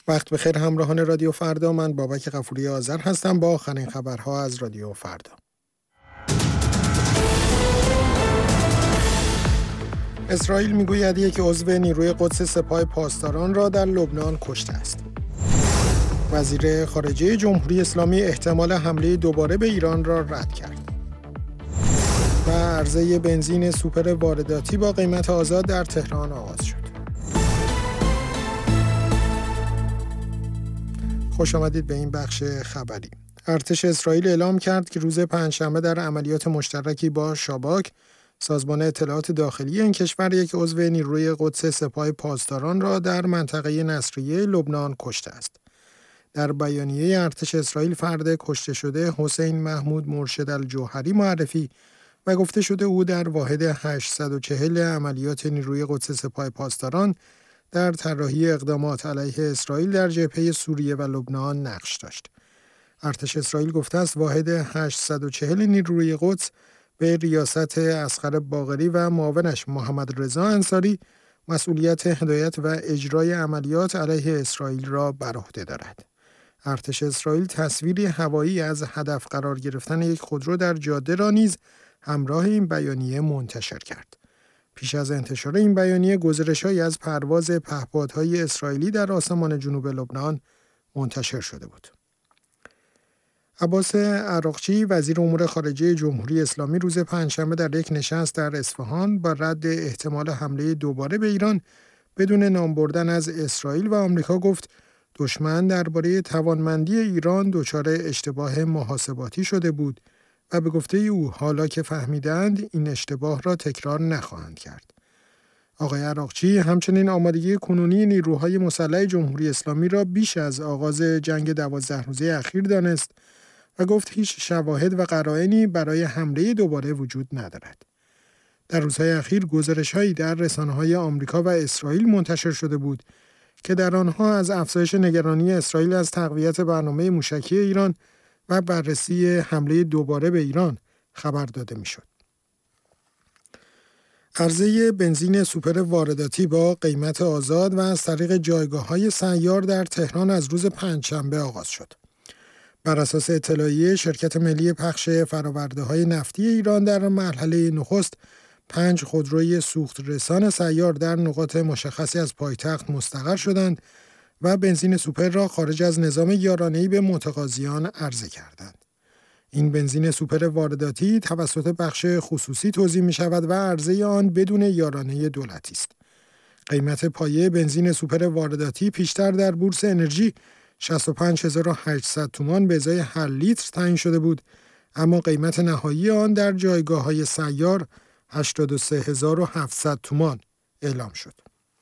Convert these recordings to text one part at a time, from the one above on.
وقت بخیر همراهان رادیو فردا، من بابک غفوری آذر هستم با آخرین خبرها از رادیو فردا. اسرائیل میگوید یک عضو نیروی قدس سپاه پاسداران را در لبنان کشته است. وزیر خارجه جمهوری اسلامی احتمال حمله دوباره به ایران را رد کرد. و عرضه بنزین سوپر وارداتی با قیمت آزاد در تهران آغاز شد. خوش آمدید به این بخش خبری. ارتش اسرائیل اعلام کرد که روز پنجشنبه در عملیات مشترکی با شاباک، سازمان اطلاعات داخلی این کشور، یک عضو نیروی قدس سپاه پاسداران را در منطقه نصریه لبنان کشته است. در بیانیه ارتش اسرائیل فرد کشته شده حسین محمود مرشد الجوهری معرفی و گفته شده او در واحد 840 عملیات نیروی قدس سپاه پاسداران در طراحی اقدامات علیه اسرائیل در جبهه سوریه و لبنان نقش داشت. ارتش اسرائیل گفته است واحد 840 نیروی قدس به ریاست اصغر باقری و معاونش محمد رضا انصاری مسئولیت هدایت و اجرای عملیات علیه اسرائیل را بر عهده دارد. ارتش اسرائیل تصویری هوایی از هدف قرار گرفتن یک خودرو در جاده را نیز همراه این بیانیه منتشر کرد. پیش از انتشار این بیانیه گزارش‌هایی از پرواز پهپادهای اسرائیلی در آسمان جنوب لبنان منتشر شده بود. عباس عراقچی وزیر امور خارجه جمهوری اسلامی روز پنجشنبه در یک نشست در اصفهان با رد احتمال حمله دوباره به ایران بدون نام بردن از اسرائیل و آمریکا گفت دشمن درباره توانمندی ایران دچار اشتباه محاسباتی شده بود و به گفته او حالا که فهمیدند این اشتباه را تکرار نخواهند کرد. آقای عراقچی همچنین آمادگی کنونی نیروهای مسلح جمهوری اسلامی را بیش از آغاز جنگ 12 روزه اخیر دانست و گفت هیچ شواهد و قرائنی برای حمله دوباره وجود ندارد. در روزهای اخیر گزارش‌هایی در رسانه‌های آمریکا و اسرائیل منتشر شده بود که در آنها از افزایش نگرانی اسرائیل از تقویت برنامه موشکی ایران و بررسی حمله دوباره به ایران خبر داده می‌شد. عرضه بنزین سوپر وارداتی با قیمت آزاد و از طریق جایگاه‌های سیار در تهران از روز پنجشنبه آغاز شد. بر اساس اطلاعیه شرکت ملی پخش فرآورده‌های نفتی ایران در مرحله نخست 5 خودروی سوخت رسان سیار در نقاط مشخصی از پایتخت مستقر شدند و بنزین سوپر را خارج از نظام یارانه‌ای به متقاضیان عرضه کردند. این بنزین سوپر وارداتی توسط بخش خصوصی توزیع می شود و عرضه آن بدون یارانه دولتی است. قیمت پایه بنزین سوپر وارداتی پیشتر در بورس انرژی 65800 تومان به ازای هر لیتر تعیین شده بود، اما قیمت نهایی آن در جایگاه‌های سیار 83700 تومان اعلام شد.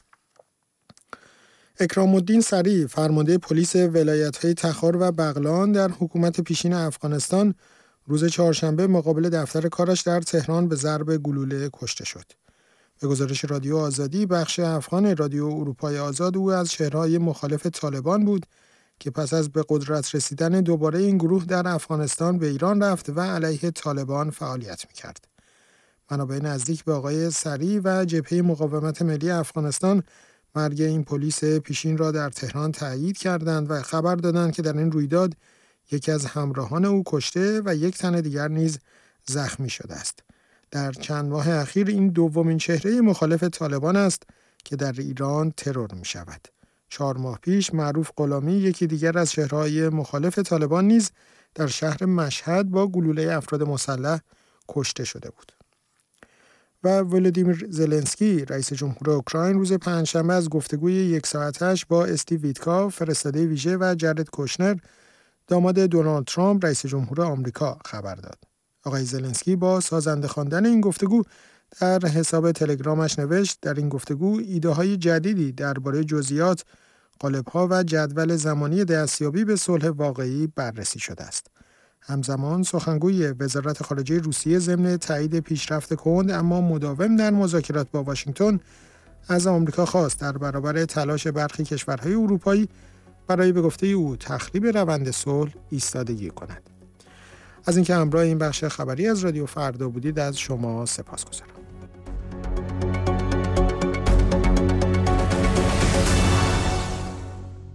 اکرام الدین صریح، فرمانده پلیس ولایت‌های تخار و بغلان در حکومت پیشین افغانستان، روز چهارشنبه مقابل دفتر کارش در تهران به ضرب گلوله کشته شد. به گزارش رادیو آزادی، بخش افغان رادیو اروپای آزاد، او از چهره‌های مخالف طالبان بود که پس از به قدرت رسیدن دوباره این گروه در افغانستان به ایران رفت و علیه طالبان فعالیت می‌کرد. منابع نزدیک به آقای صریح و جبهه مقاومت ملی افغانستان مرگ این پلیس پیشین را در تهران تایید کردند و خبر دادند که در این رویداد یکی از همراهان او کشته و یک تن دیگر نیز زخمی شده است. در چند ماه اخیر این دومین چهره مخالف طالبان است که در ایران ترور می شود. 4 ماه پیش معروف غلامی، یکی دیگر از چهره‌های مخالف طالبان، نیز در شهر مشهد با گلوله افراد مسلح کشته شده بود. و ولودیمیر زلنسکی، رئیس جمهور اوکراین، روز پنجشنبه از گفتگوی 1 ساعتش با استیو ویتکاف، فرستاده ویژه، و جارد کوشنر، داماد دونالد ترامپ، رئیس جمهور آمریکا، خبر داد. آقای زلنسکی با سازنده خواندن این گفتگو در حساب تلگرامش نوشت در این گفتگو ایده‌های جدیدی درباره جزئیات، قالب‌ها و جدول زمانی دستیابی به صلح واقعی بررسی شده است. همزمان سخنگوی وزارت خارجه روسیه ضمن تایید پیشرفت کند اما مداوم در مذاکرات با واشنگتن از آمریکا خواست در برابر تلاش برخی کشورهای اروپایی برای به گفته او تخریب روند صلح ایستادگی کند. از اینکه همراه این بخش خبری از رادیو فردا بودید از شما سپاسگزارم.